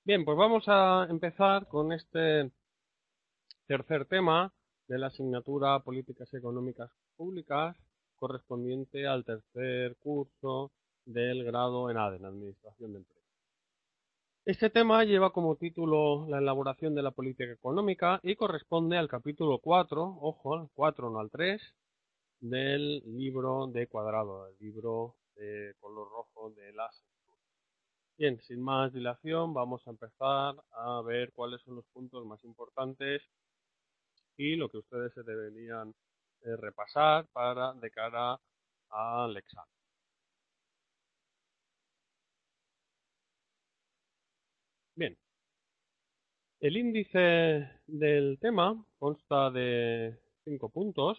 Bien, pues vamos a empezar con este tercer tema de la asignatura Políticas Económicas Públicas correspondiente al tercer curso del grado en ADE, en Administración de Empresas. Este tema lleva como título la elaboración de la política económica y corresponde al capítulo 4, ojo, al 4 no al 3, del libro de Cuadrado, el libro de color rojo de las. Bien, sin más dilación, vamos a empezar a ver cuáles son los puntos más importantes y lo que ustedes se deberían repasar para de cara al examen. Bien, el índice del tema consta de 5 puntos.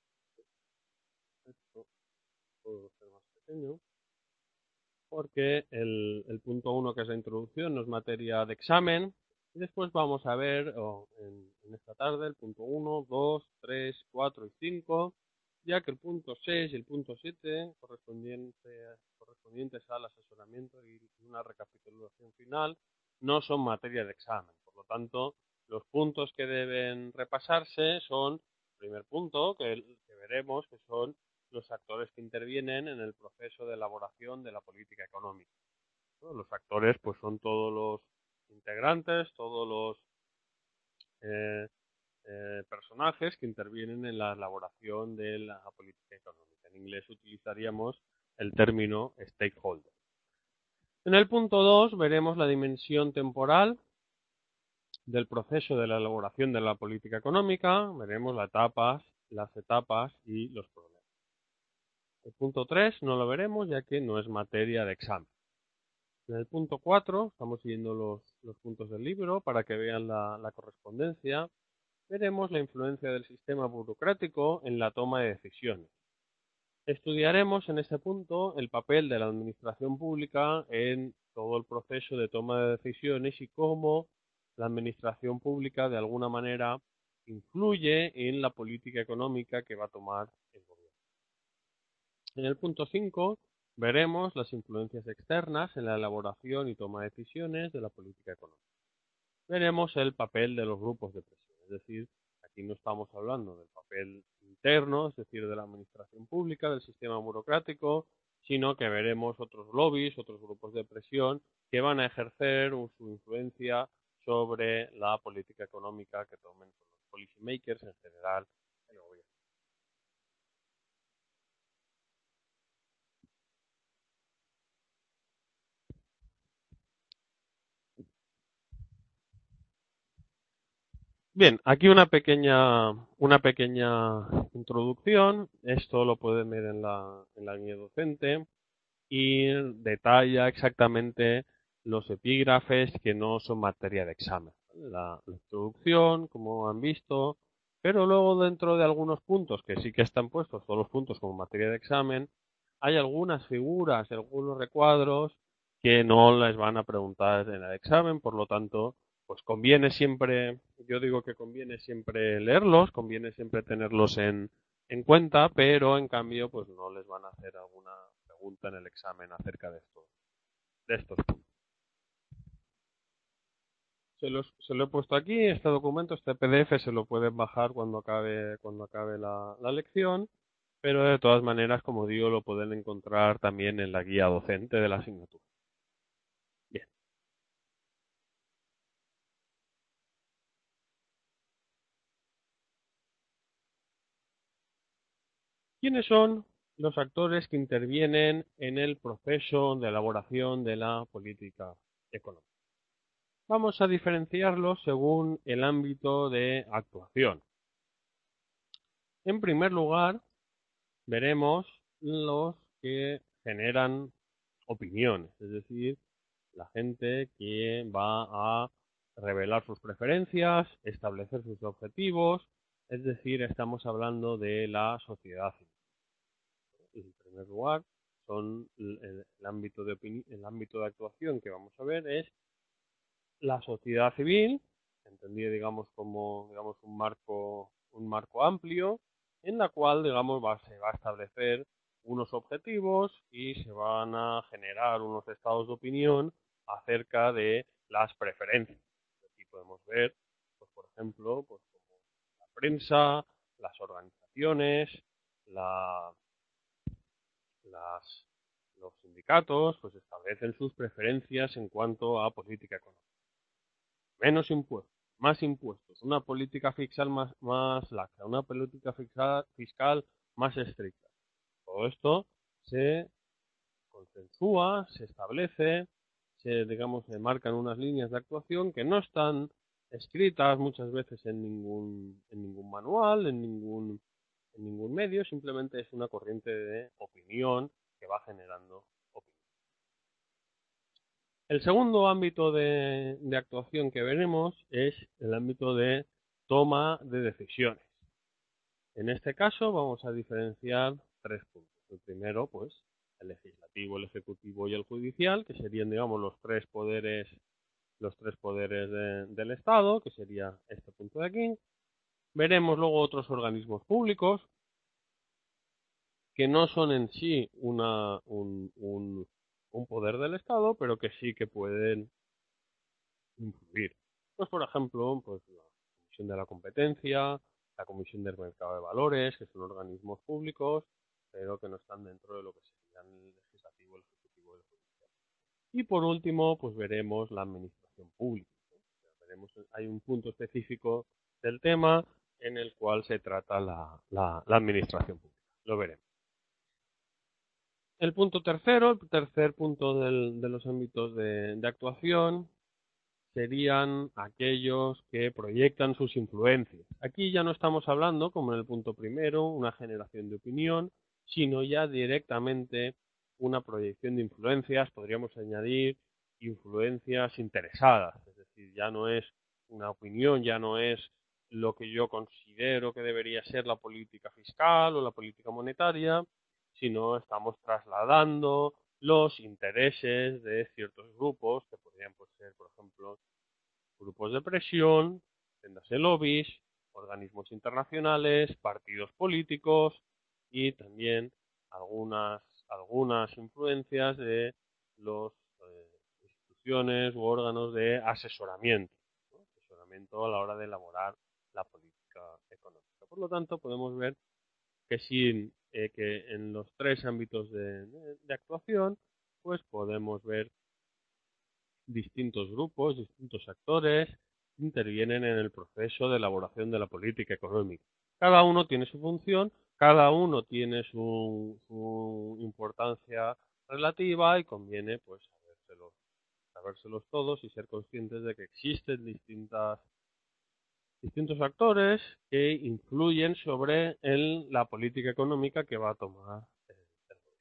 Esto puedo hacer más pequeño porque el punto uno, que es la introducción, no es materia de examen. Y después vamos a ver en esta tarde el punto uno, 2, 3, 4 y 5, ya que el punto 6 y el punto 7, correspondientes al asesoramiento y una recapitulación final, no son materia de examen. Por lo tanto, los puntos que deben repasarse son, el primer punto, que veremos, que son los actores que intervienen en el proceso de elaboración de la política económica, ¿no? Los actores pues son todos los integrantes, todos los eh, personajes que intervienen en la elaboración de la política económica. En inglés utilizaríamos el término stakeholder. En el punto 2 veremos la dimensión temporal del proceso de la elaboración de la política económica, veremos las etapas y los problemas. El punto 3 no lo veremos ya que no es materia de examen. En el punto 4, estamos siguiendo los puntos del libro para que vean la correspondencia, veremos la influencia del sistema burocrático en la toma de decisiones. Estudiaremos en este punto el papel de la administración pública en todo el proceso de toma de decisiones y cómo la administración pública de alguna manera influye en la política económica que va a tomar el gobierno. En el punto 5 veremos las influencias externas en la elaboración y toma de decisiones de la política económica. Veremos el papel de los grupos de presión, es decir, aquí no estamos hablando del papel interno, es decir, de la administración pública, del sistema burocrático, sino que veremos otros lobbies, otros grupos de presión que van a ejercer su influencia sobre la política económica que tomen los policy makers en general el gobierno. Bien, aquí una pequeña introducción. Esto lo pueden ver en la guía docente y detalla exactamente los epígrafes que no son materia de examen. La introducción, como han visto, pero luego dentro de algunos puntos que sí que están puestos, todos los puntos como materia de examen, hay algunas figuras, algunos recuadros que no les van a preguntar en el examen, por lo tanto, pues conviene siempre, yo digo que conviene siempre leerlos, conviene siempre tenerlos en cuenta, pero en cambio, pues no les van a hacer alguna pregunta en el examen acerca de estos puntos. Se lo he puesto aquí, este documento, este PDF se lo pueden bajar cuando acabe la lección, pero de todas maneras, como digo, lo pueden encontrar también en la guía docente de la asignatura. Bien. ¿Quiénes son los actores que intervienen en el proceso de elaboración de la política económica? Vamos a diferenciarlos según el ámbito de actuación. En primer lugar, veremos los que generan opiniones, es decir, la gente que va a revelar sus preferencias, establecer sus objetivos, es decir, estamos hablando de la sociedad civil. En primer lugar, son el ámbito de actuación que vamos a ver es la sociedad civil, entendida como un marco amplio, en la cual se va a establecer unos objetivos y se van a generar unos estados de opinión acerca de las preferencias. Aquí podemos ver, pues, por ejemplo, pues, como la prensa, las organizaciones, la, las, los sindicatos, pues establecen sus preferencias en cuanto a política económica. Menos impuestos, más impuestos, una política fiscal más laxa, una política fiscal más estricta. Todo esto se consensúa, se establece, digamos, se marcan unas líneas de actuación que no están escritas muchas veces en ningún manual, en ningún medio, simplemente es una corriente de opinión que va generando opinión. El segundo ámbito de actuación que veremos es el ámbito de toma de decisiones. En este caso vamos a diferenciar tres puntos. El primero, pues, el legislativo, el ejecutivo y el judicial, que serían, digamos, los tres poderes del Estado, que sería este punto de aquí. Veremos luego otros organismos públicos que no son en sí un poder del Estado, pero que sí que pueden influir. Pues, por ejemplo, pues la Comisión de la Competencia, la Comisión del Mercado de Valores, que son organismos públicos, pero que no están dentro de lo que serían el legislativo, el ejecutivo y el judicial. Y por último, pues veremos la administración pública. Veremos, hay un punto específico del tema en el cual se trata la administración pública. Lo veremos. El punto tercero, el tercer punto de los ámbitos de actuación, serían aquellos que proyectan sus influencias. Aquí ya no estamos hablando, como en el punto primero, una generación de opinión, sino ya directamente una proyección de influencias, podríamos añadir influencias interesadas, es decir, ya no es una opinión, ya no es lo que yo considero que debería ser la política fiscal o la política monetaria, sino estamos trasladando los intereses de ciertos grupos, que podrían pues, ser, por ejemplo, grupos de presión, tiendas de lobbies, organismos internacionales, partidos políticos y también algunas influencias de las instituciones u órganos de asesoramiento, ¿no? Asesoramiento a la hora de elaborar la política económica. Por lo tanto, podemos ver que, que en los tres ámbitos de actuación, pues podemos ver distintos grupos, distintos actores intervienen en el proceso de elaboración de la política económica. Cada uno tiene su función, cada uno tiene su importancia relativa y conviene pues sabérselos todos y ser conscientes de que existen distintos actores que influyen sobre la política económica que va a tomar el gobierno.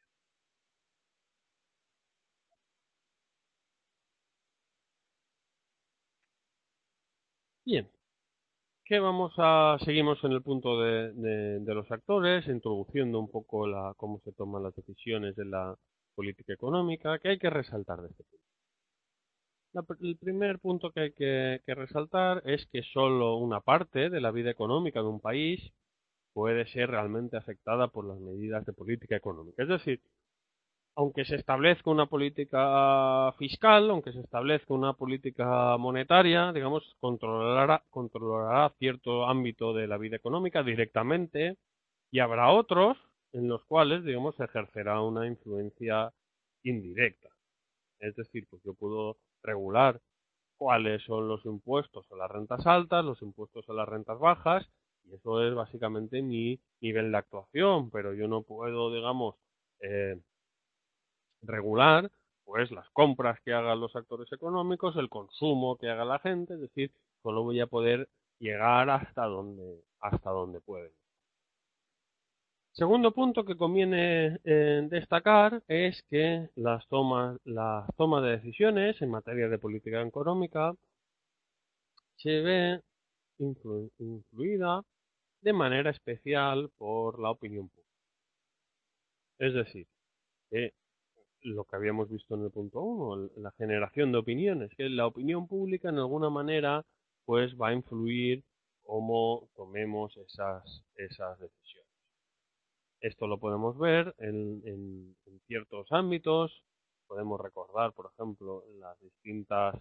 Bien, seguimos en el punto de los actores, introduciendo un poco cómo se toman las decisiones de la política económica, que hay que resaltar de este punto. El primer punto que hay que resaltar es que solo una parte de la vida económica de un país puede ser realmente afectada por las medidas de política económica. Es decir, aunque se establezca una política fiscal, aunque se establezca una política monetaria, digamos, controlará cierto ámbito de la vida económica directamente y habrá otros en los cuales, digamos, se ejercerá una influencia indirecta. Es decir, pues yo puedo regular cuáles son los impuestos a las rentas altas, los impuestos a las rentas bajas, y eso es básicamente mi nivel de actuación, pero yo no puedo, digamos, eh, regular pues las compras que hagan los actores económicos, el consumo que haga la gente, es decir, solo voy a poder llegar hasta donde pueden. Segundo punto que conviene destacar es que la toma de decisiones en materia de política económica se ve influida de manera especial por la opinión pública. Es decir, que lo que habíamos visto en el punto uno, la generación de opiniones, que la opinión pública en alguna manera pues va a influir cómo tomemos esas decisiones. Esto lo podemos ver en ciertos ámbitos, podemos recordar, por ejemplo, las distintas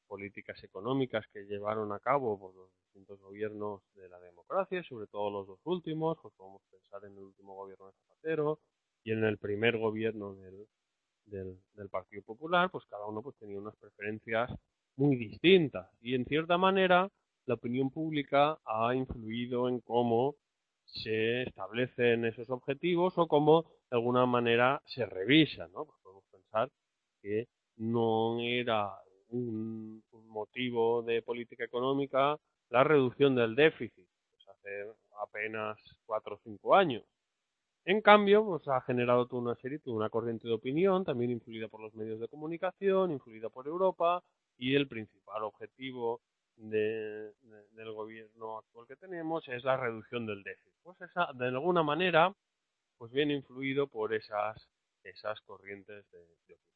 políticas económicas que llevaron a cabo por los distintos gobiernos de la democracia, sobre todo los dos últimos, pues podemos pensar en el último gobierno de Zapatero y en el primer gobierno del Partido Popular, pues cada uno pues tenía unas preferencias muy distintas y en cierta manera la opinión pública ha influido en cómo se establecen esos objetivos o cómo de alguna manera se revisan, ¿no? Pues podemos pensar que no era un motivo de política económica la reducción del déficit, pues hace apenas 4 o 5 años. En cambio, pues ha generado toda una serie, toda una corriente de opinión, también influida por los medios de comunicación, influida por Europa, y el principal objetivo del gobierno actual que tenemos es la reducción del déficit. Pues esa, de alguna manera, pues viene influido por esas corrientes de opinión.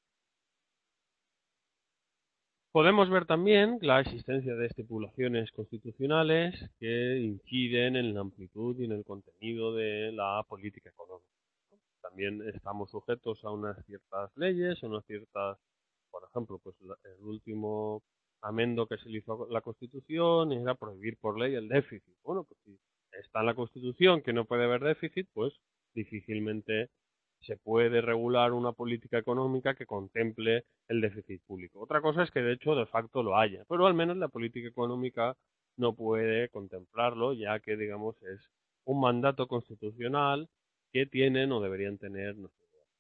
Podemos ver también la existencia de estipulaciones constitucionales que inciden en la amplitud y en el contenido de la política económica. También estamos sujetos a unas ciertas leyes, a unas ciertas, por ejemplo, pues el último amendo que se le hizo a la Constitución era prohibir por ley el déficit. Bueno, pues si está en la Constitución que no puede haber déficit, pues difícilmente se puede regular una política económica que contemple el déficit público. Otra cosa es que de hecho de facto lo haya, pero al menos la política económica no puede contemplarlo, ya que digamos es un mandato constitucional que tienen o deberían tener nuestros gobiernos.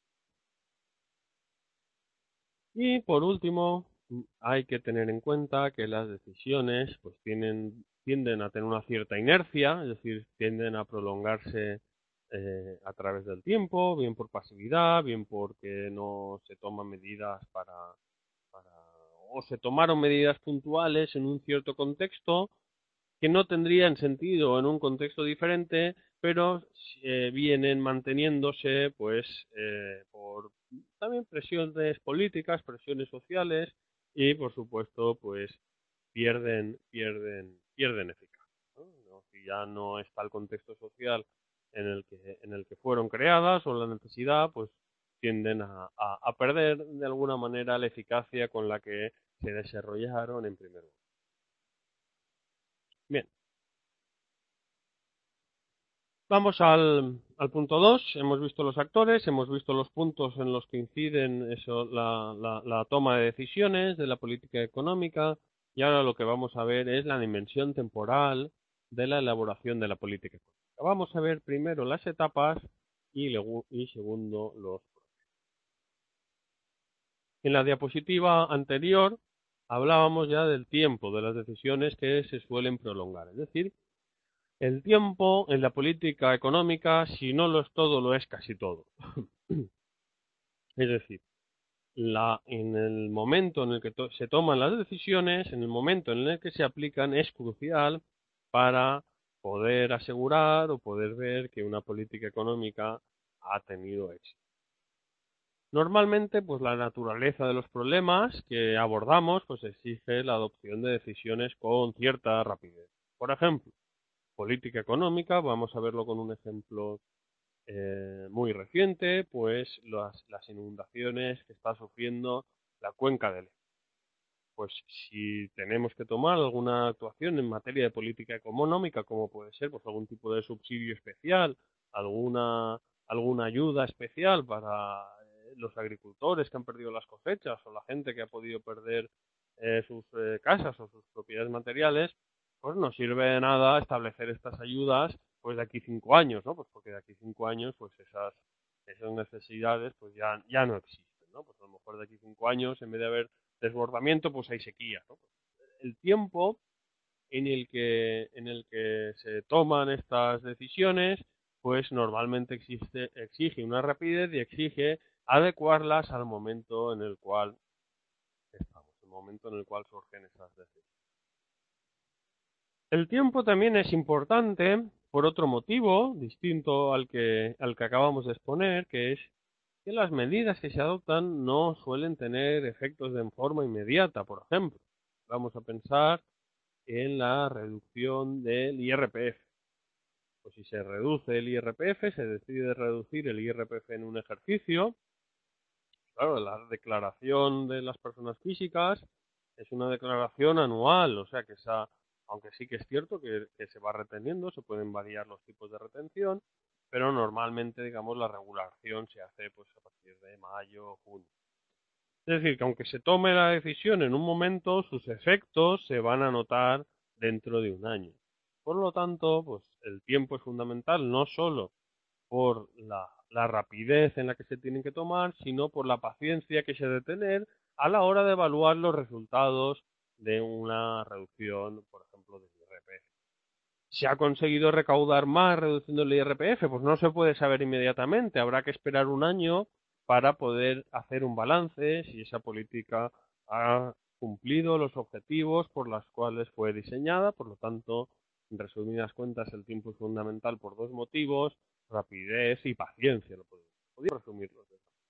Y por último, hay que tener en cuenta que las decisiones pues tienden a tener una cierta inercia, es decir, tienden a prolongarse a través del tiempo, bien por pasividad, bien porque no se toman medidas para o se tomaron medidas puntuales en un cierto contexto que no tendrían sentido en un contexto diferente, pero vienen manteniéndose pues por también presiones políticas, presiones sociales y por supuesto pues pierden eficacia, ¿no? Si ya no está el contexto social en el que fueron creadas o la necesidad, pues tienden a perder de alguna manera la eficacia con la que se desarrollaron en primer lugar. Bien, vamos al punto 2. Hemos visto los actores, hemos visto los puntos en los que inciden eso, la toma de decisiones de la política económica y ahora lo que vamos a ver es la dimensión temporal de la elaboración de la política económica. Vamos a ver primero las etapas y segundo los procesos. En la diapositiva anterior hablábamos ya del tiempo de las decisiones que se suelen prolongar, es decir, el tiempo en la política económica, si no lo es todo, lo es casi todo. Es decir, en el momento en el que se toman las decisiones, en el momento en el que se aplican, es crucial para poder asegurar o poder ver que una política económica ha tenido éxito. Normalmente, pues la naturaleza de los problemas que abordamos, pues exige la adopción de decisiones con cierta rapidez. Por ejemplo, política económica, vamos a verlo con un ejemplo muy reciente, pues las inundaciones que está sufriendo la cuenca del Ebro. Pues si tenemos que tomar alguna actuación en materia de política económica, como puede ser pues algún tipo de subsidio especial, alguna ayuda especial para los agricultores que han perdido las cosechas o la gente que ha podido perder sus casas o sus propiedades materiales, pues no sirve de nada establecer estas ayudas pues de aquí 5 años, ¿no? Pues porque de aquí 5 años pues esas necesidades pues ya no existen, ¿no? Pues a lo mejor de aquí 5 años en vez de haber desbordamiento pues hay sequía, ¿no? El tiempo en el que se toman estas decisiones pues normalmente exige una rapidez y exige adecuarlas al momento en el cual estamos, el momento en el cual surgen esas decisiones. El tiempo también es importante por otro motivo, distinto al que acabamos de exponer, que es que las medidas que se adoptan no suelen tener efectos de forma inmediata. Por ejemplo, vamos a pensar en la reducción del IRPF. Pues si se reduce el IRPF, se decide reducir el IRPF en un ejercicio. Claro, la declaración de las personas físicas es una declaración anual, o sea que aunque sí que es cierto que se va reteniendo, se pueden variar los tipos de retención, pero normalmente, digamos, la regulación se hace pues a partir de mayo o junio. Es decir, que aunque se tome la decisión en un momento, sus efectos se van a notar dentro de un año. Por lo tanto, pues el tiempo es fundamental, no solo por la rapidez en la que se tienen que tomar, sino por la paciencia que se debe tener a la hora de evaluar los resultados de una reducción, por ejemplo, del IRPF. ¿Se ha conseguido recaudar más reduciendo el IRPF? Pues no se puede saber inmediatamente. Habrá que esperar un año para poder hacer un balance si esa política ha cumplido los objetivos por los cuales fue diseñada. Por lo tanto, en resumidas cuentas, el tiempo es fundamental por dos motivos: rapidez y paciencia. Podría resumirlo.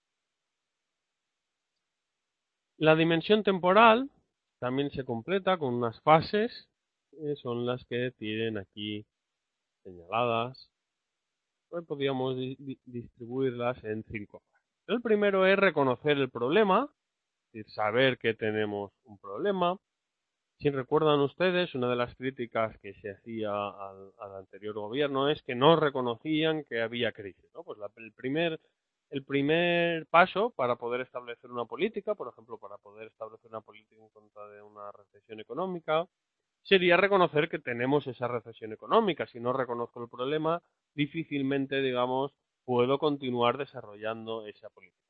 La dimensión temporal también se completa con unas fases, que son las que tienen aquí señaladas. Pues podríamos distribuirlas en 5 fases. El primero es reconocer el problema, es decir, saber que tenemos un problema. Si recuerdan ustedes, una de las críticas que se hacía al anterior gobierno es que no reconocían que había crisis, ¿no? Pues el primer paso para poder establecer una política, por ejemplo, para poder establecer una política en contra de una recesión económica, sería reconocer que tenemos esa recesión económica. Si no reconozco el problema, difícilmente, digamos, puedo continuar desarrollando esa política.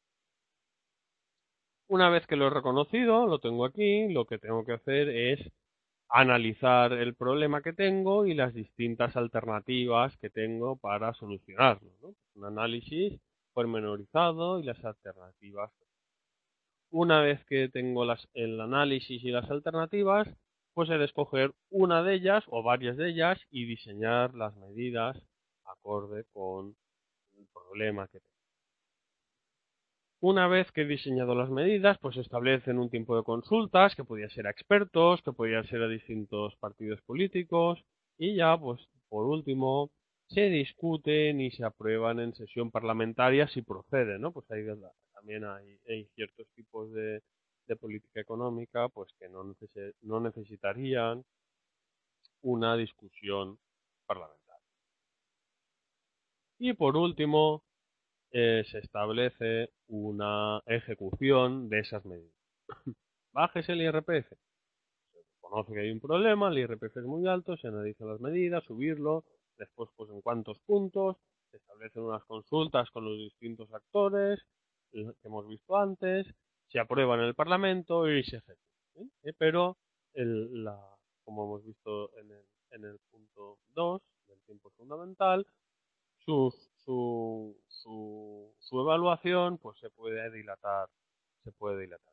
Una vez que lo he reconocido, lo tengo aquí, lo que tengo que hacer es analizar el problema que tengo y las distintas alternativas que tengo para solucionarlo, ¿no? Un análisis pormenorizado y las alternativas. Una vez que tengo el análisis y las alternativas, pues he de escoger una de ellas o varias de ellas y diseñar las medidas acorde con el problema que tengo. Una vez que he diseñado las medidas, pues se establecen un tiempo de consultas, que podía ser a expertos, que podía ser a distintos partidos políticos, y ya, pues, por último, se discuten y se aprueban en sesión parlamentaria si procede, ¿no? Pues también hay ciertos tipos de política económica, pues que no necesitarían una discusión parlamentaria. Y por último, se establece una ejecución de esas medidas. Bájese el IRPF. Se conoce que hay un problema, el IRPF es muy alto, se analizan las medidas, subirlo, después pues en cuántos puntos, se establecen unas consultas con los distintos actores que hemos visto antes, se aprueba en el Parlamento y se ejecuta. Pero como hemos visto en el punto 2, el tiempo es fundamental, su, su evaluación pues se puede dilatar, se puede dilatar.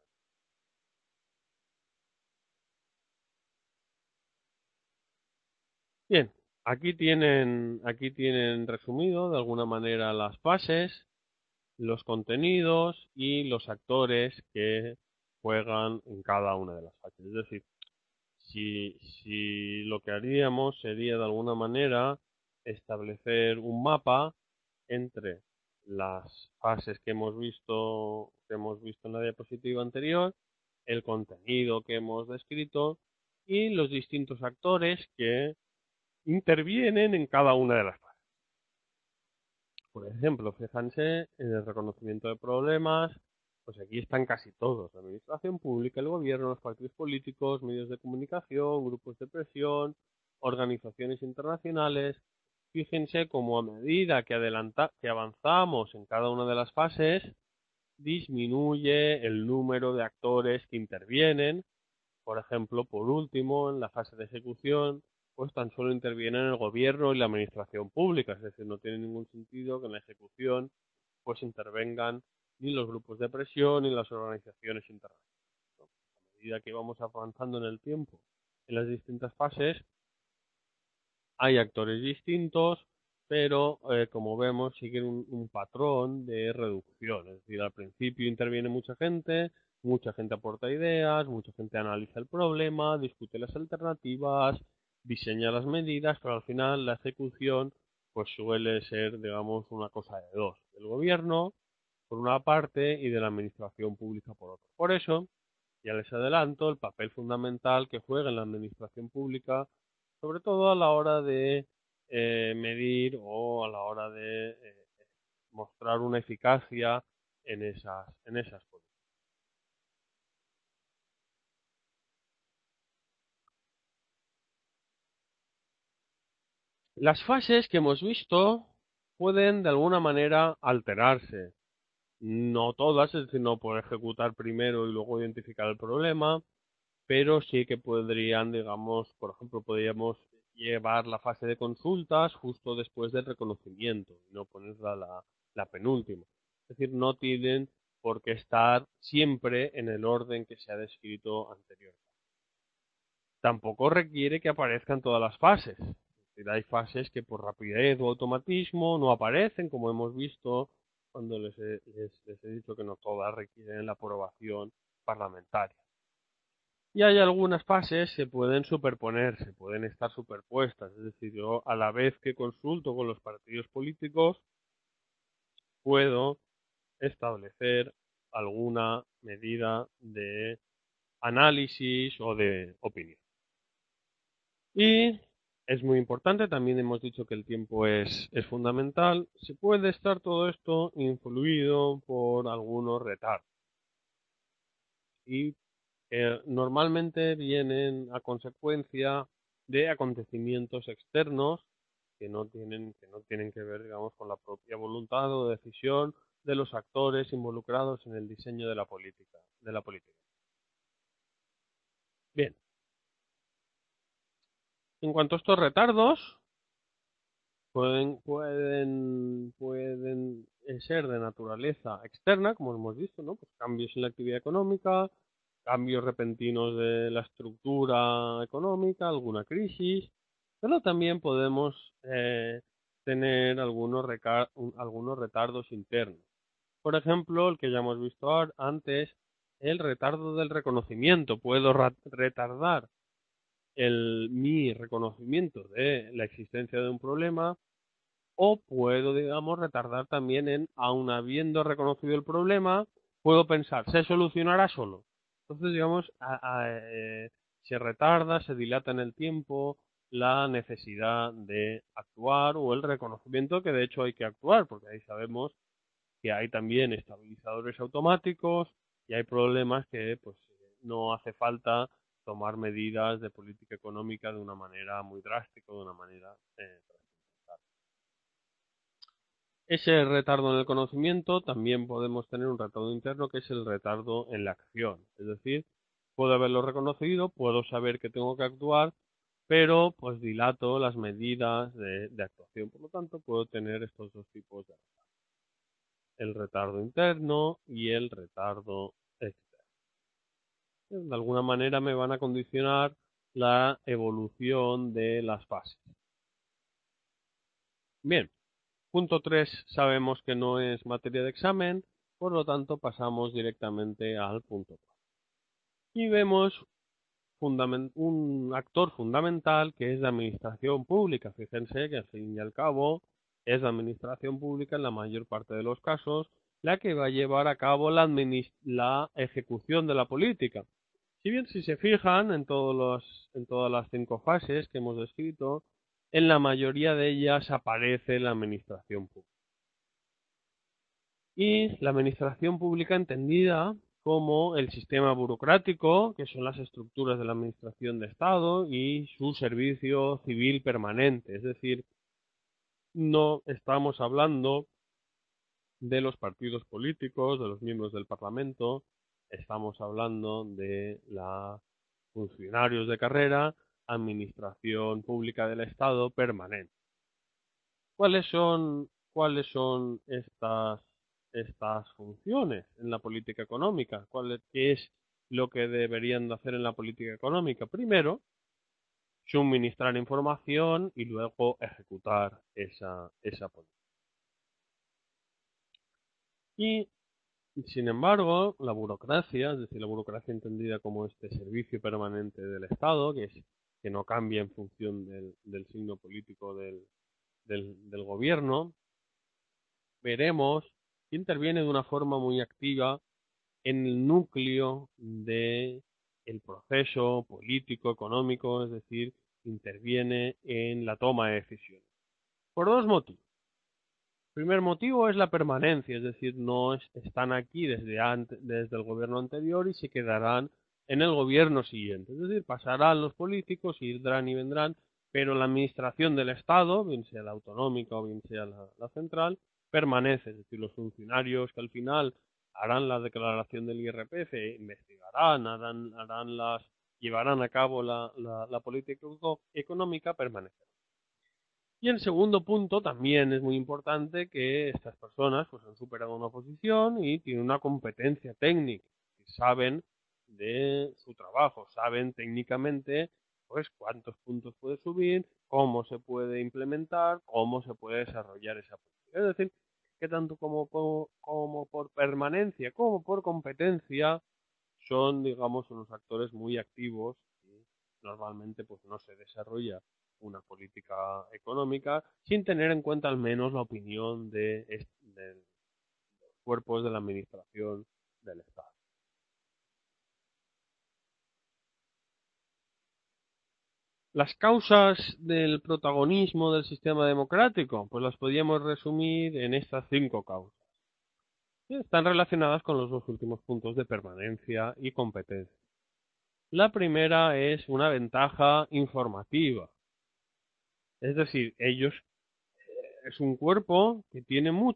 Bien, aquí tienen resumido de alguna manera las fases, los contenidos y los actores que juegan en cada una de las fases. Es decir, si lo que haríamos sería de alguna manera establecer un mapa entre las fases que hemos visto en la diapositiva anterior, el contenido que hemos descrito y los distintos actores que intervienen en cada una de las fases. Por ejemplo, fíjense en el reconocimiento de problemas, pues aquí están casi todos: la administración pública, el gobierno, los partidos políticos, medios de comunicación, grupos de presión, organizaciones internacionales. Fíjense cómo a medida que avanzamos en cada una de las fases, disminuye el número de actores que intervienen. Por ejemplo, por último, en la fase de ejecución, pues tan solo intervienen el gobierno y la administración pública. Es decir, no tiene ningún sentido que en la ejecución pues intervengan ni los grupos de presión ni las organizaciones internacionales, ¿no? A medida que vamos avanzando en el tiempo en las distintas fases, hay actores distintos, pero como vemos siguen un patrón de reducción. Es decir, al principio interviene mucha gente aporta ideas, mucha gente analiza el problema, discute las alternativas, diseña las medidas, pero al final la ejecución pues suele ser, digamos, una cosa de dos: del gobierno por una parte y de la administración pública por otra. Por eso, Ya les adelanto el papel fundamental que juega en la administración pública, sobre todo a la hora de medir o a la hora de mostrar una eficacia en esas políticas. Las fases que hemos visto pueden de alguna manera alterarse. No todas, es decir, no por ejecutar primero y luego identificar el problema, pero sí que podrían, digamos, por ejemplo, podríamos llevar la fase de consultas justo después del reconocimiento y no ponerla la penúltima. Es decir, no tienen por qué estar siempre en el orden que se ha descrito anteriormente. Tampoco requiere que aparezcan todas las fases. Es decir, hay fases que por rapidez o automatismo no aparecen, como hemos visto cuando les he dicho que no todas requieren la aprobación parlamentaria. Y hay algunas fases que pueden superponerse, pueden estar superpuestas. Es decir, yo a la vez que consulto con los partidos políticos, puedo establecer alguna medida de análisis o de opinión. Y es muy importante, también hemos dicho que el tiempo es fundamental. Se puede estar todo esto influido por algunos retardos. Y normalmente vienen a consecuencia de acontecimientos externos que no tienen que ver, digamos, con la propia voluntad o decisión de los actores involucrados en el diseño de la política. Bien, en cuanto a estos retardos, pueden ser de naturaleza externa, como hemos visto, ¿no? Pues cambios en la actividad económica, cambios repentinos de la estructura económica, alguna crisis, pero también podemos tener algunos retardos internos. Por ejemplo, el que ya hemos visto antes, el retardo del reconocimiento. Puedo retardar mi reconocimiento de la existencia de un problema o puedo, digamos, retardar también aun habiendo reconocido el problema, puedo pensar, se solucionará solo. Entonces, digamos, se retarda, se dilata en el tiempo la necesidad de actuar o el reconocimiento que de hecho hay que actuar, porque ahí sabemos que hay también estabilizadores automáticos y hay problemas que pues no hace falta tomar medidas de política económica de una manera muy drástica, de una manera ese retardo en el conocimiento también podemos tener un retardo interno que es el retardo en la acción. Es decir, puedo haberlo reconocido, puedo saber que tengo que actuar, pero pues dilato las medidas de actuación. Por lo tanto, puedo tener estos dos tipos de retardo. El retardo interno y el retardo externo. De alguna manera me van a condicionar la evolución de las fases. Bien, punto 3 sabemos que no es materia de examen, por lo tanto pasamos directamente al punto 4. Y vemos un actor fundamental que es la administración pública. Fíjense que al fin y al cabo es la administración pública en la mayor parte de los casos la que va a llevar a cabo la ejecución de la política. Si bien si se fijan en todas las 5 fases que hemos descrito, en la mayoría de ellas aparece la administración pública. Y la administración pública entendida como el sistema burocrático, que son las estructuras de la administración de Estado y su servicio civil permanente. Es decir, no estamos hablando de los partidos políticos, de los miembros del Parlamento, estamos hablando de los funcionarios de carrera, administración pública del Estado permanente. ¿Cuáles son estas funciones en la política económica? ¿Qué es lo que deberían de hacer en la política económica? Primero, suministrar información y luego ejecutar esa política. Y, sin embargo, la burocracia, es decir, la burocracia entendida como este servicio permanente del Estado, que no cambia en función del signo político del gobierno, veremos que interviene de una forma muy activa en el núcleo de el proceso político, económico, es decir, interviene en la toma de decisiones. Por dos motivos. El primer motivo es la permanencia, es decir, no están aquí desde el gobierno anterior y se quedarán en el gobierno siguiente. Es decir, pasarán los políticos, irán y vendrán, pero la administración del Estado, bien sea la autonómica o bien sea la central, permanece. Es decir, los funcionarios que al final harán la declaración del IRPF, investigarán, llevarán a cabo la política económica, permanecerán. Y el segundo punto también es muy importante que estas personas pues han superado una posición y tienen una competencia técnica, saben de su trabajo, saben técnicamente pues cuántos puntos puede subir, cómo se puede implementar, cómo se puede desarrollar esa política. Es decir, que tanto como por permanencia como por competencia son, digamos, unos actores muy activos y normalmente pues no se desarrolla una política económica sin tener en cuenta al menos la opinión de los cuerpos de la administración del Estado. Las causas del protagonismo del sistema democrático, pues las podríamos resumir en estas cinco causas. Están relacionadas con los dos últimos puntos de permanencia y competencia. La primera es una ventaja informativa, es decir, ellos es un cuerpo que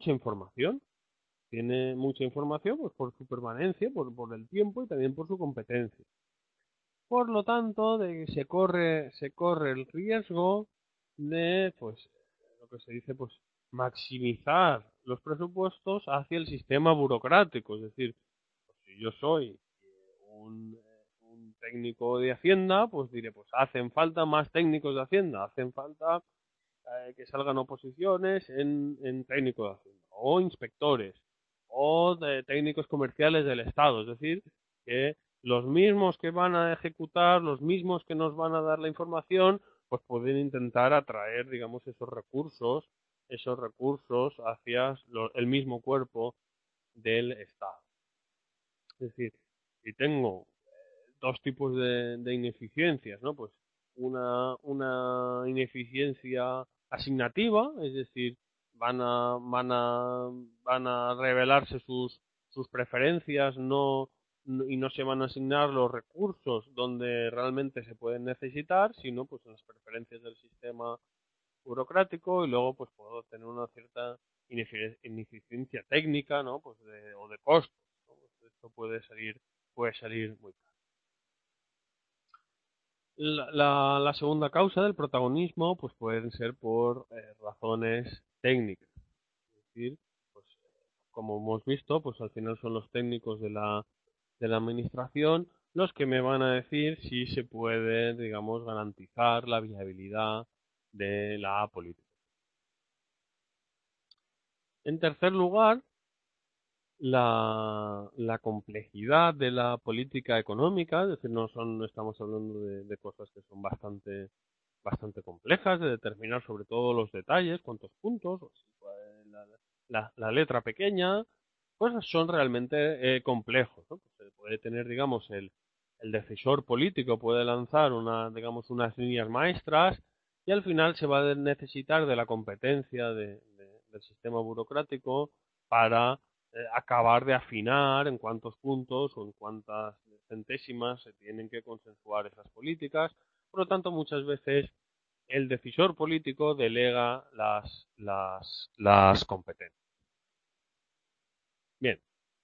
tiene mucha información pues por su permanencia, por el tiempo y también por su competencia. Por lo tanto, se corre el riesgo de, pues, lo que se dice, pues, maximizar los presupuestos hacia el sistema burocrático. Es decir, pues, si yo soy un técnico de Hacienda, pues diré, pues hacen falta más técnicos de Hacienda, hacen falta que salgan oposiciones en técnicos de Hacienda, o inspectores, o de técnicos comerciales del Estado. Es decir, que los mismos que van a ejecutar, los mismos que nos van a dar la información, pues pueden intentar atraer, digamos, esos recursos hacia el mismo cuerpo del Estado. Es decir, si tengo dos tipos de ineficiencias, ¿no? Pues una ineficiencia asignativa, es decir, van a, van a, van a revelarse sus preferencias y no se van a asignar los recursos donde realmente se pueden necesitar, sino pues en las preferencias del sistema burocrático y luego pues puedo tener una cierta ineficiencia técnica, ¿no? Pues o de costos, ¿no? Pues esto puede salir muy caro. La segunda causa del protagonismo pues pueden ser por razones técnicas. Es decir, pues como hemos visto, pues al final son los técnicos de la administración los que me van a decir si se puede, digamos, garantizar la viabilidad de la política. En tercer lugar, la complejidad de la política económica, es decir, no estamos hablando de cosas que son bastante complejas, de determinar sobre todo los detalles, cuántos puntos, o si la letra pequeña, pues son realmente complejos, ¿no? Pues se puede tener, digamos, el decisor político puede lanzar digamos, unas líneas maestras y al final se va a necesitar de la competencia del sistema burocrático para acabar de afinar en cuántos puntos o en cuántas centésimas se tienen que consensuar esas políticas. Por lo tanto, muchas veces el decisor político delega las competencias. Bien,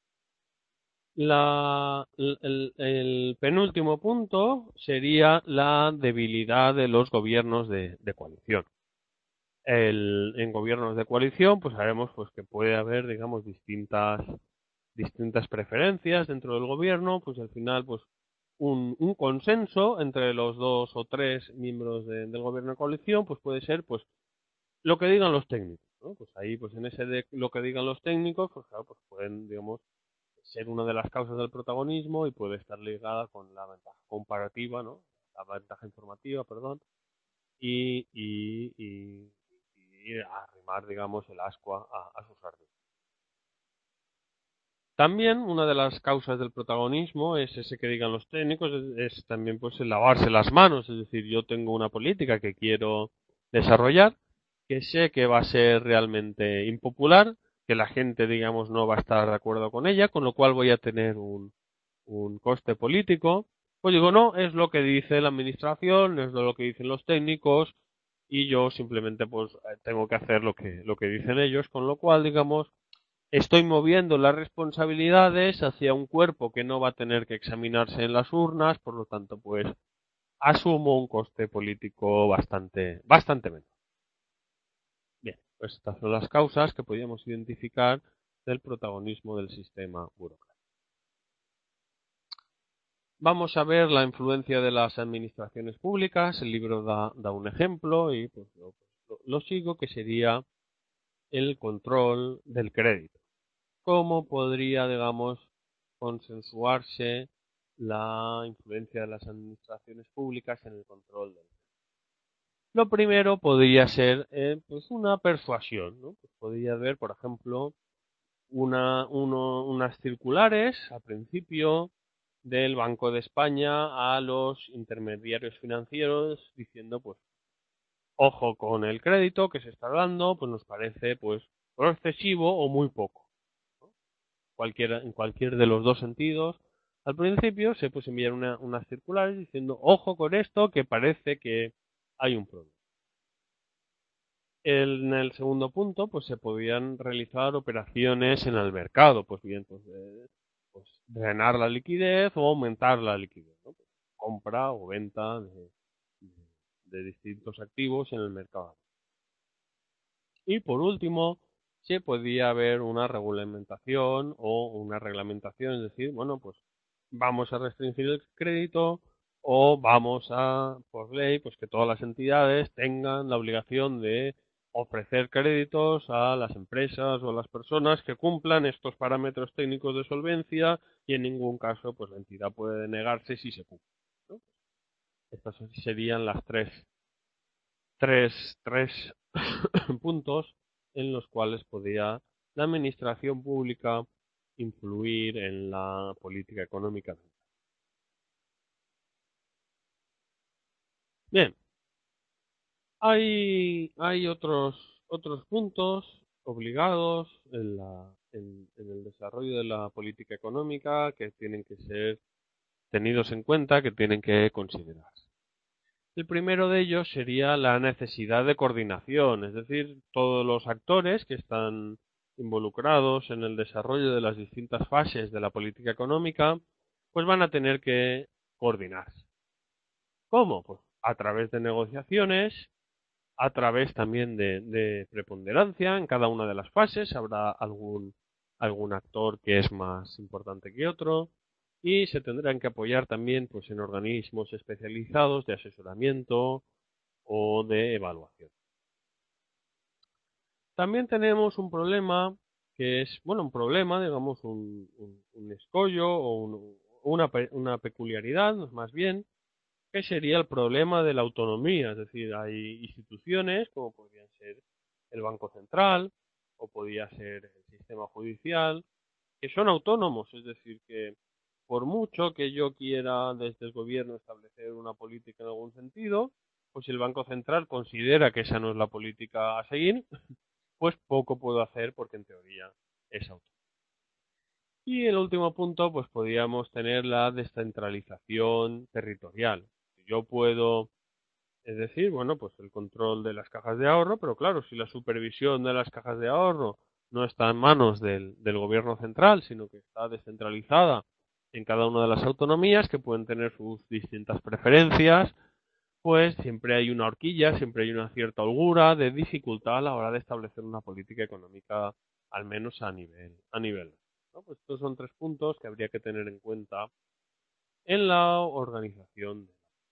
el penúltimo punto sería la debilidad de los gobiernos de coalición. En gobiernos de coalición, pues sabemos pues, que puede haber, digamos, distintas preferencias dentro del gobierno, pues al final, pues un consenso entre los dos o tres miembros del gobierno de coalición, pues puede ser, pues lo que digan los técnicos, ¿no? Pues ahí, pues en ese de lo que digan los técnicos, pues claro, pues pueden, digamos, ser una de las causas del protagonismo y puede estar ligada con la ventaja comparativa, ¿no? La ventaja informativa, perdón, y arrimar, digamos, el ascua a sus árboles. También una de las causas del protagonismo es ese que digan los técnicos, es también pues el lavarse las manos, es decir, yo tengo una política que quiero desarrollar, que sé que va a ser realmente impopular, que la gente, digamos, no va a estar de acuerdo con ella, con lo cual voy a tener un coste político. Pues digo, no, es lo que dice la administración, es lo que dicen los técnicos, y yo simplemente pues tengo que hacer lo que dicen ellos, con lo cual, digamos, estoy moviendo las responsabilidades hacia un cuerpo que no va a tener que examinarse en las urnas, por lo tanto, pues asumo un coste político bastante menor. Bien, pues estas son las causas que podríamos identificar del protagonismo del sistema burocrático. Vamos a ver la influencia de las administraciones públicas. El libro da un ejemplo y pues lo sigo, que sería el control del crédito. ¿Cómo podría, digamos, consensuarse la influencia de las administraciones públicas en el control del crédito? Lo primero podría ser pues una persuasión, ¿no? Pues podría haber, por ejemplo, unas circulares al principio del Banco de España a los intermediarios financieros diciendo, pues, ojo con el crédito que se está dando, pues nos parece, pues, o excesivo o muy poco, ¿no? En cualquier de los dos sentidos. Al principio se pues enviar unas circulares diciendo, ojo con esto, que parece que hay un problema. En el segundo punto, pues se podían realizar operaciones en el mercado, pues bien, pues drenar la liquidez o aumentar la liquidez, ¿no? Pues, compra o venta de distintos activos en el mercado. Y por último, se podía haber una regulamentación o una reglamentación, es decir, bueno, pues vamos a restringir el crédito o vamos a, por ley, pues que todas las entidades tengan la obligación de ofrecer créditos a las empresas o a las personas que cumplan estos parámetros técnicos de solvencia y en ningún caso, pues la entidad puede negarse si se cumple, ¿no? Estas serían las tres puntos en los cuales podía la administración pública influir en la política económica. Bien, hay otros puntos obligados en el desarrollo de la política económica que tienen que ser tenidos en cuenta, que tienen que considerarse. El primero de ellos sería la necesidad de coordinación, es decir, todos los actores que están involucrados en el desarrollo de las distintas fases de la política económica, pues van a tener que coordinarse. ¿Cómo? Pues a través de negociaciones, a través también de preponderancia en cada una de las fases, habrá algún actor que es más importante que otro, y se tendrán que apoyar también pues en organismos especializados de asesoramiento o de evaluación. También tenemos un problema que es, bueno, un problema, digamos, un escollo o una peculiaridad, más bien, que sería el problema de la autonomía. Es decir, hay instituciones, como podrían ser el Banco Central o podría ser el sistema judicial, que son autónomos, es decir, que por mucho que yo quiera desde el gobierno establecer una política en algún sentido, pues si el Banco Central considera que esa no es la política a seguir, pues poco puedo hacer porque en teoría es autónomo. Y el último punto, pues podríamos tener la descentralización territorial. Yo puedo, es decir, bueno, pues el control de las cajas de ahorro, pero claro, si la supervisión de las cajas de ahorro no está en manos del gobierno central, sino que está descentralizada en cada una de las autonomías que pueden tener sus distintas preferencias, pues siempre hay una horquilla, siempre hay una cierta holgura de dificultad a la hora de establecer una política económica, al menos a nivel, ¿no? Pues estos son tres puntos que habría que tener en cuenta en la organización.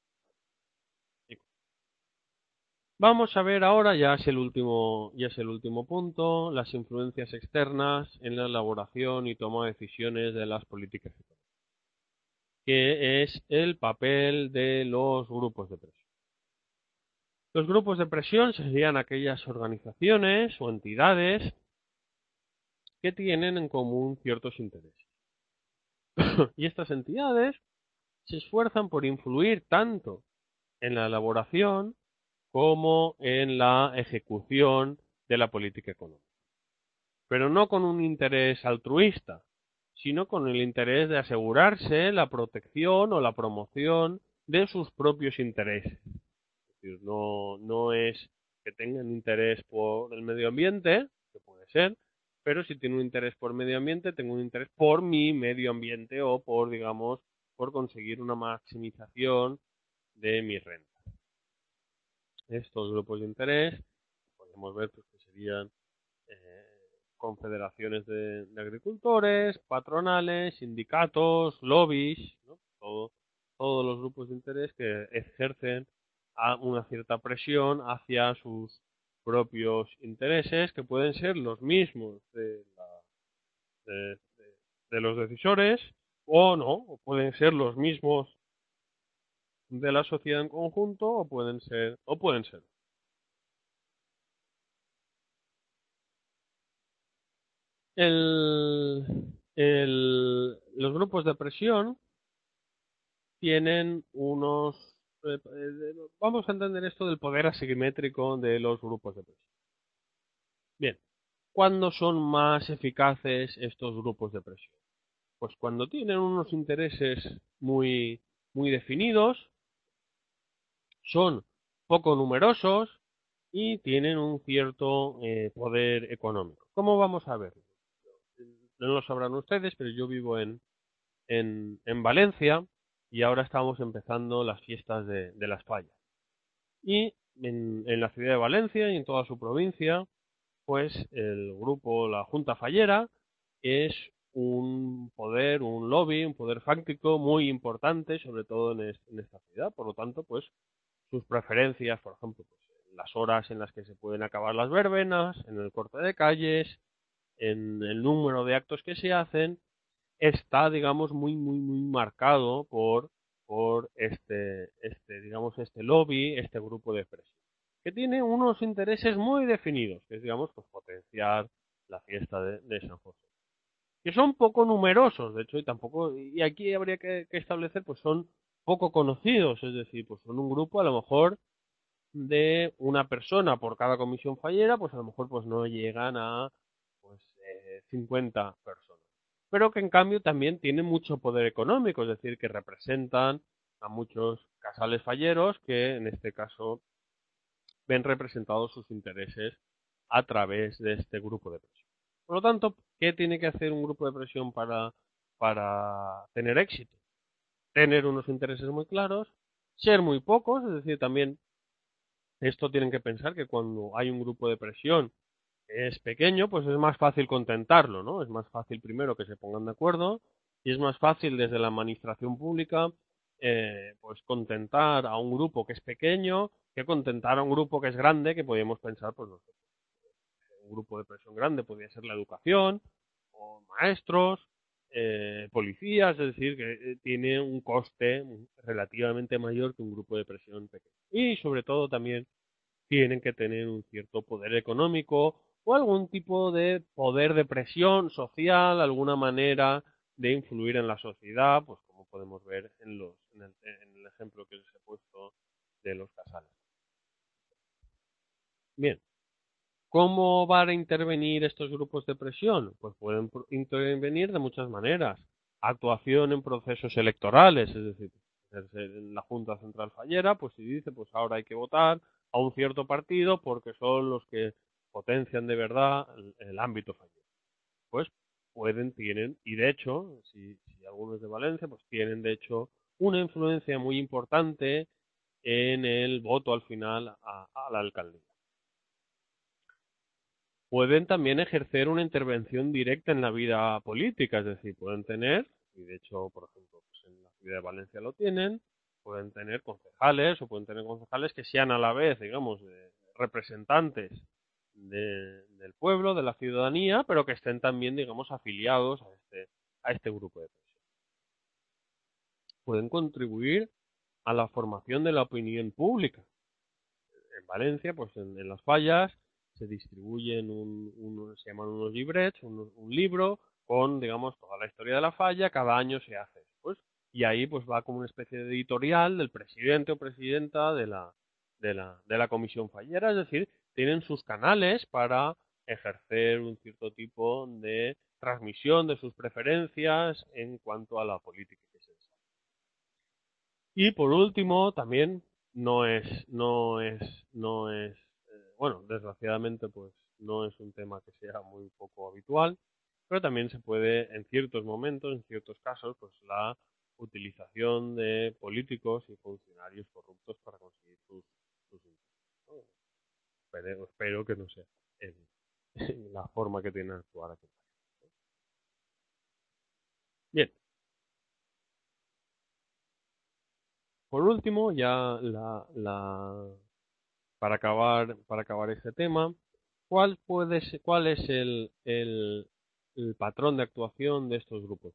Vamos a ver ahora, ya es el último punto, las influencias externas en la elaboración y toma de decisiones de las políticas económicas, que es el papel de los grupos de presión. Los grupos de presión serían aquellas organizaciones o entidades que tienen en común ciertos intereses. Y estas entidades se esfuerzan por influir tanto en la elaboración como en la ejecución de la política económica. Pero no con un interés altruista, sino con el interés de asegurarse la protección o la promoción de sus propios intereses. Es decir, no es que tengan interés por el medio ambiente, que puede ser, pero si tiene un interés por medio ambiente, tengo un interés por mi medio ambiente o por, digamos, por conseguir una maximización de mi renta. Estos grupos de interés, podemos ver pues, que serían confederaciones de agricultores, patronales, sindicatos, lobbies, ¿no? Todos los grupos de interés que ejercen una cierta presión hacia sus propios intereses, que pueden ser los mismos de, de los decisores o no, o pueden ser los mismos de la sociedad en conjunto o pueden ser. El, los grupos de presión tienen unos... vamos a entender esto del poder asimétrico de los grupos de presión. Bien, ¿cuándo son más eficaces estos grupos de presión? Pues cuando tienen unos intereses muy definidos, son poco numerosos y tienen un cierto poder económico. ¿Cómo vamos a verlo? No lo sabrán ustedes, pero yo vivo en Valencia y ahora estamos empezando las fiestas de las fallas. Y en la ciudad de Valencia y en toda su provincia, pues el grupo, la Junta Fallera, es un poder, un lobby, un poder fáctico muy importante, sobre todo en esta ciudad. Por lo tanto, pues sus preferencias, por ejemplo, pues, en las horas en las que se pueden acabar las verbenas, en el corte de calles, en el número de actos que se hacen, está, digamos, muy marcado por digamos, este lobby, este grupo de presión, que tiene unos intereses muy definidos, que es, digamos, pues potenciar la fiesta de San José. Que son poco numerosos, de hecho, y aquí habría que establecer, pues son poco conocidos, es decir, pues son un grupo a lo mejor de una persona por cada comisión fallera, pues a lo mejor pues no llegan a pues 50 personas. Pero que en cambio también tienen mucho poder económico, es decir, que representan a muchos casales falleros que en este caso ven representados sus intereses a través de este grupo de presión. Por lo tanto, ¿qué tiene que hacer un grupo de presión para tener éxito? Tener unos intereses muy claros, ser muy pocos, es decir, también esto tienen que pensar que cuando hay un grupo de presión que es pequeño, pues es más fácil contentarlo, ¿no? Es más fácil primero que se pongan de acuerdo y es más fácil desde la administración pública pues contentar a un grupo que es pequeño que contentar a un grupo que es grande, que podríamos pensar, pues no sé, un grupo de presión grande podría ser la educación o maestros, policías, es decir, que tiene un coste relativamente mayor que un grupo de presión pequeño. Y sobre todo también tienen que tener un cierto poder económico o algún tipo de poder de presión social, alguna manera de influir en la sociedad, pues como podemos ver en el ejemplo que les he puesto de los casales. Bien, ¿cómo van a intervenir estos grupos de presión? Pues pueden intervenir de muchas maneras. Actuación en procesos electorales, es decir, en la Junta Central Fallera, pues si dice, pues ahora hay que votar a un cierto partido porque son los que potencian de verdad el ámbito fallero. Pues tienen, y de hecho, si algunos de Valencia, pues tienen de hecho una influencia muy importante en el voto al final a la alcaldía. Pueden también ejercer una intervención directa en la vida política, es decir, pueden tener, y de hecho, por ejemplo, pues en la ciudad de Valencia lo tienen, pueden tener concejales o pueden tener concejales que sean a la vez, digamos, representantes del pueblo, de la ciudadanía, pero que estén también, digamos, afiliados a este grupo de personas. Pueden contribuir a la formación de la opinión pública. En Valencia, pues en las fallas, se distribuyen se llaman unos librets, un libro con, digamos, toda la historia de la falla. Cada año se hace pues, y ahí pues va como una especie de editorial del presidente o presidenta de la comisión fallera, es decir, tienen sus canales para ejercer un cierto tipo de transmisión de sus preferencias en cuanto a la política que se desarrolla. Y por último, también bueno, desgraciadamente pues no es un tema que sea muy poco habitual, pero también se puede en ciertos momentos, en ciertos casos, pues la utilización de políticos y funcionarios corruptos para conseguir sus intereses, ¿no? Espero que no sea en, en la forma que tienen de actuar aquí. Bien, por último, ya para acabar este tema, ¿cuál es el patrón de actuación de estos grupos?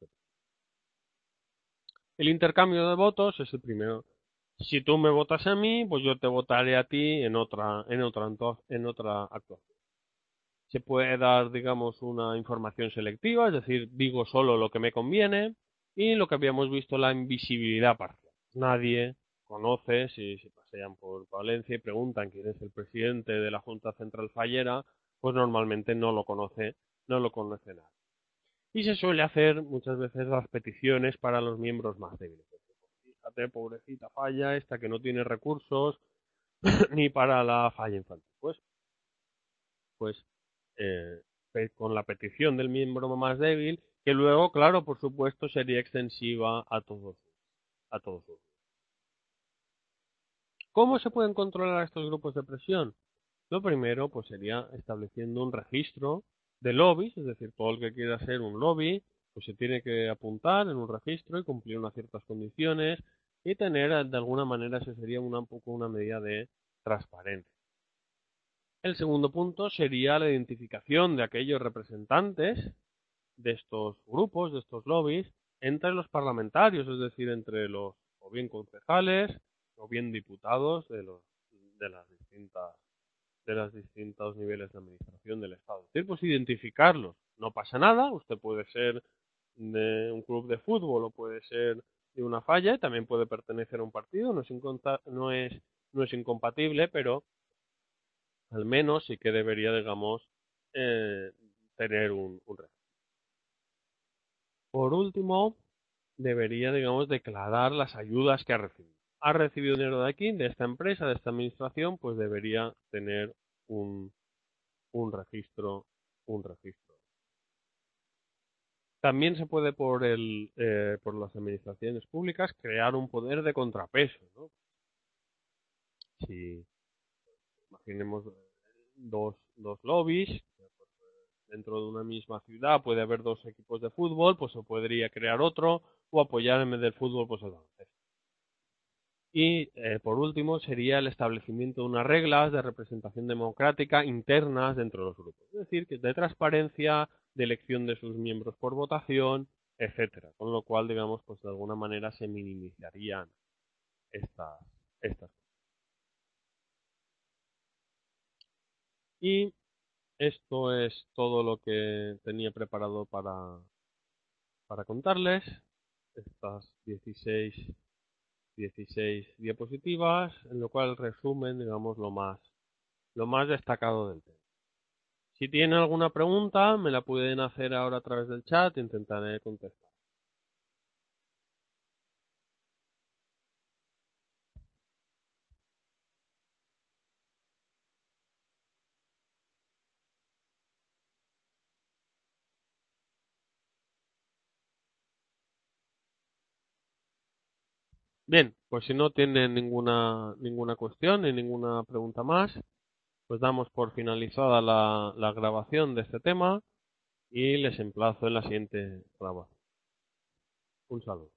El intercambio de votos es el primero. Si tú me votas a mí, pues yo te votaré a ti en otra actuación. Se puede dar, digamos, una información selectiva, es decir, digo solo lo que me conviene, y lo que habíamos visto, la invisibilidad parcial. Nadie conoce, si se pasean por Valencia y preguntan quién es el presidente de la Junta Central Fallera, pues normalmente no lo conoce nadie. Y se suele hacer muchas veces las peticiones para los miembros más débiles. Fíjate, pobrecita falla, esta que no tiene recursos ni para la falla infantil. Pues eh, con la petición del miembro más débil, que luego, claro, por supuesto, sería extensiva a todos. ¿Cómo se pueden controlar estos grupos de presión? Lo primero, pues sería estableciendo un registro de lobbies, es decir, todo el que quiera hacer un lobby, pues se tiene que apuntar en un registro y cumplir unas ciertas condiciones y tener, de alguna manera, eso sería un poco una medida de transparencia. El segundo punto sería la identificación de aquellos representantes de estos grupos, de estos lobbies, entre los parlamentarios, es decir, entre los o bien concejales o bien diputados de las distintos niveles de administración del Estado. Es decir, pues identificarlos. No pasa nada, usted puede ser de un club de fútbol o puede ser de una falla y también puede pertenecer a un partido, no es incompatible, pero al menos sí que debería, digamos, eh, tener un registro. Por último, debería, digamos, declarar las ayudas que ha recibido. Ha recibido dinero de aquí, de esta empresa, de esta administración, pues debería tener un, un registro, un registro. También se puede por las administraciones públicas crear un poder de contrapeso, ¿no? Si imaginemos dos lobbies dentro de una misma ciudad, puede haber dos equipos de fútbol, pues se podría crear otro o apoyar en vez del fútbol, pues el baloncesto. Y por último sería el establecimiento de unas reglas de representación democrática internas dentro de los grupos. Es decir, que de transparencia, de elección de sus miembros por votación, etcétera. Con lo cual, digamos, pues de alguna manera se minimizarían estas. Y esto es todo lo que tenía preparado para contarles. Estas 16 diapositivas, en lo cual resumen, digamos, lo más destacado del tema. Si tienen alguna pregunta, me la pueden hacer ahora a través del chat e intentaré contestar. Bien, pues si no tienen ninguna cuestión ni ninguna pregunta más, pues damos por finalizada la grabación de este tema y les emplazo en la siguiente grabación. Un saludo.